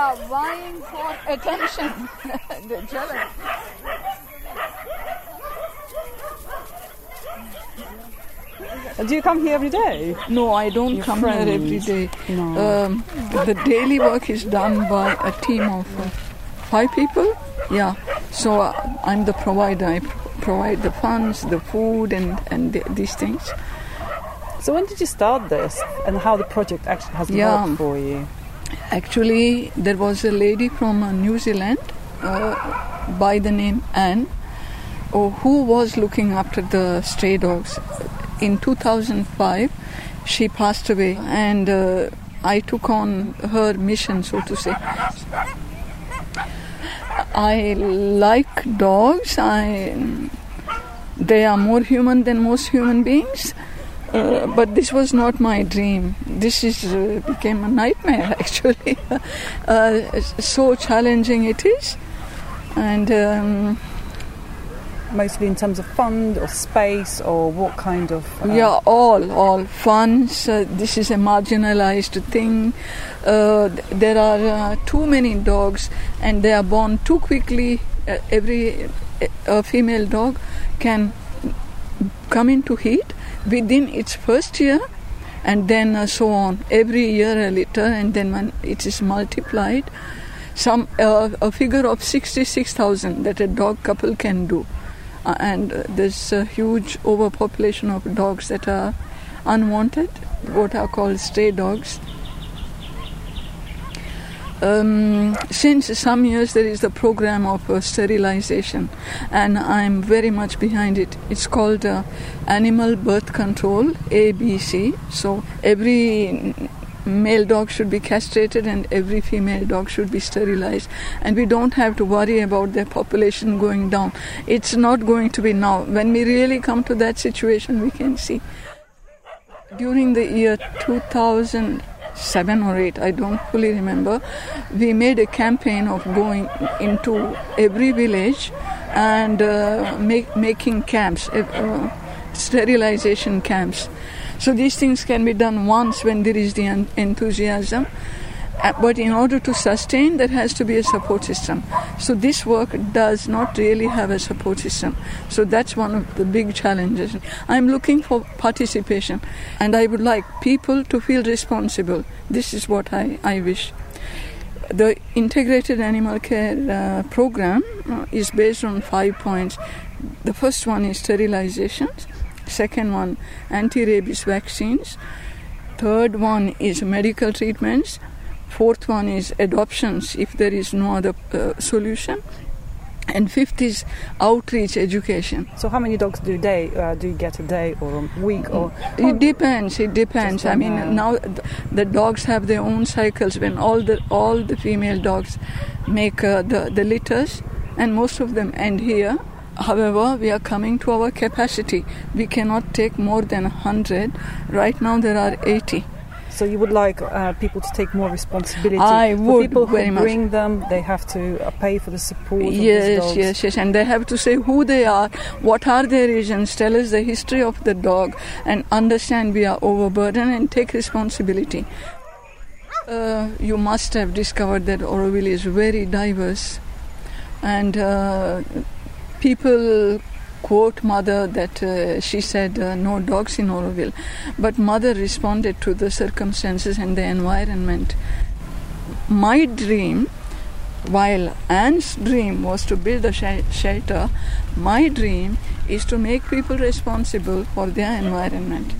are vying for attention. They're jealous. Do you come here every day? No, I don't come here every day. No. The daily work is done by a team of 5 people. Yeah. So I'm the provider. I provide the funds, the food, and these things. So when did you start this, and how the project actually has developed for you? Actually, there was a lady from New Zealand by the name Anne, who was looking after the stray dogs. In 2005, she passed away, and I took on her mission, so to say. I like dogs. They are more human than most human beings. But this was not my dream. This became a nightmare, actually. So challenging it is. And mostly in terms of fund or space, or what kind of... all funds. This is a marginalized thing. There are too many dogs, and they are born too quickly. A female dog can come into heat within its first year, and then so on, every year a litter, and then when it is multiplied, a figure of 66,000 that a dog couple can do. And there's a huge overpopulation of dogs that are unwanted, what are called stray dogs. Since some years there is the program of sterilization, and I'm very much behind it. It's called Animal Birth Control, ABC. So every male dog should be castrated and every female dog should be sterilized, and we don't have to worry about their population going down. It's not going to be now. When we really come to that situation, we can see. During the year 2007 or 8, I don't fully remember, we made a campaign of going into every village and making camps, sterilization camps. So these things can be done once when there is the enthusiasm, but in order to sustain, there has to be a support system. So this work does not really have a support system. So that's one of the big challenges. I'm looking for participation, and I would like people to feel responsible. This is what I wish. The integrated animal care program is based on 5 points. The first one is sterilization. Second one, anti-rabies vaccines. Third one is medical treatments. Fourth one is adoptions if there is no other solution. And fifth is outreach education. So how many dogs do you get a day or a week? Or It depends. I mean, now the dogs have their own cycles. When all the female dogs make the litters, and most of them end here. However, we are coming to our capacity. We cannot take more than 100. Right now there are 80. So you would like people to take more responsibility? I would, people who very much. Bring them, they have to pay for the support of Yes, these dogs. yes, and they have to say who they are, what are their reasons, tell us the history of the dog, and understand we are overburdened and take responsibility. You must have discovered that Auroville is very diverse, and people quote Mother that she said no dogs in Auroville, but Mother responded to the circumstances and the environment. My dream, while Anne's dream was to build a shelter, my dream is to make people responsible for their environment.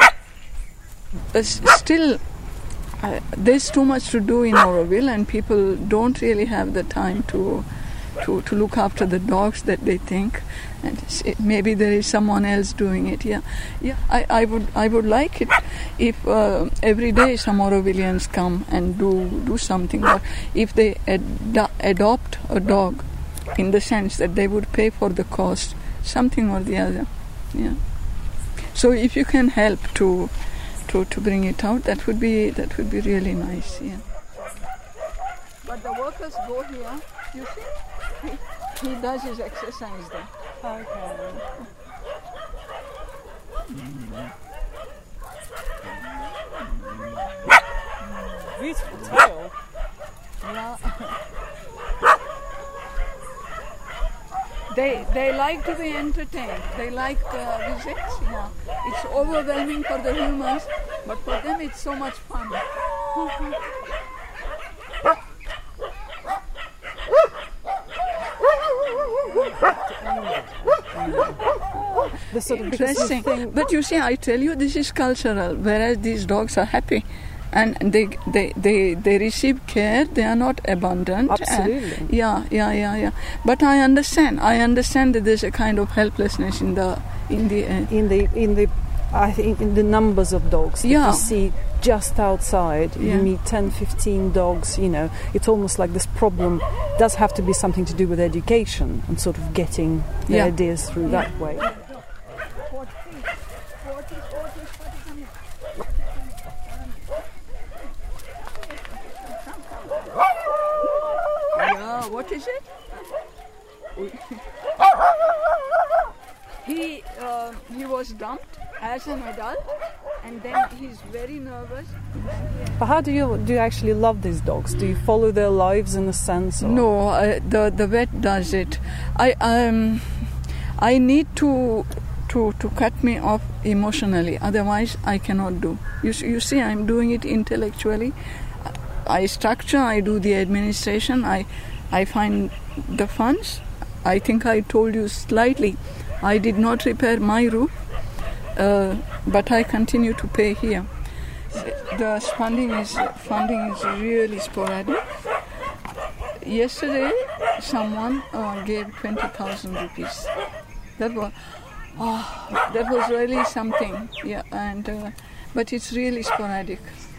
Still, there's too much to do in Auroville, and people don't really have the time to look after the dogs that they think, and maybe there is someone else doing it. I would like it if every day some Aurovillians come and do something, or if they adopt a dog, in the sense that they would pay for the cost, something or the other. Yeah. So if you can help to bring it out, that would be really nice. Yeah. But the workers go here. You see, he does his exercise there. Okay. Beautiful tail. Yeah. They like to be entertained. They like visits. Yeah, it's overwhelming for the humans, but for them it's so much fun. Interesting. But you see, I tell you, this is cultural. Whereas these dogs are happy, and they receive care. They are not abandoned. Absolutely. Yeah. But I understand that there's a kind of helplessness in the I think in the numbers of dogs that Yeah. you see just outside. Yeah. You meet 10, 15 dogs. It's almost like this problem does have to be something to do with education and sort of getting the Yeah. ideas through that way. Yeah, what is it? He was dumped as an adult, and then he's very nervous. But how do you actually love these dogs? Do you follow their lives in a sense? Or? No, the vet does it. I need to cut me off emotionally, otherwise I cannot do. You see, I'm doing it intellectually. I structure, I do the administration, I find the funds. I think I told you slightly, I did not repair my roof, but I continue to pay here. The funding is really sporadic. Yesterday, someone gave 20,000 rupees. That was really something. Yeah, and but it's really sporadic.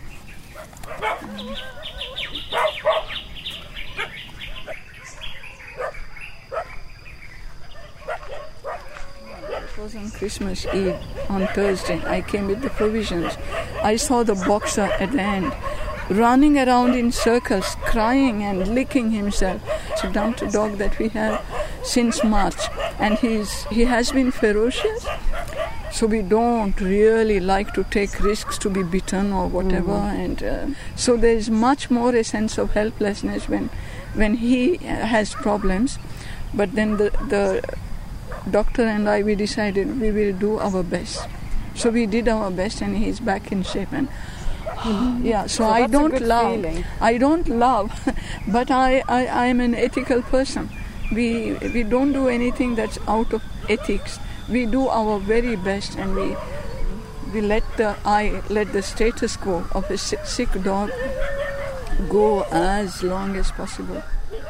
It was on Christmas Eve, on Thursday. I came with the provisions. I saw the boxer at the end, running around in circles, crying and licking himself. It's a dumped dog that we have since March, and he has been ferocious. So we don't really like to take risks to be bitten or whatever, and so there is much more a sense of helplessness when he has problems. But then the doctor and I, we decided we will do our best. So we did our best, and he's back in shape. And yeah, so I don't love, but I am an ethical person. We don't do anything that's out of ethics. We do our very best, and we let the status quo of a sick dog go as long as possible.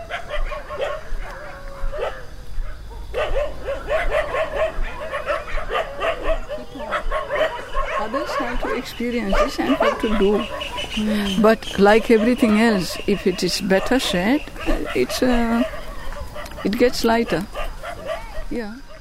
Others have to experience this and have to do. But like everything else, if it is better shared, it gets lighter. Yeah.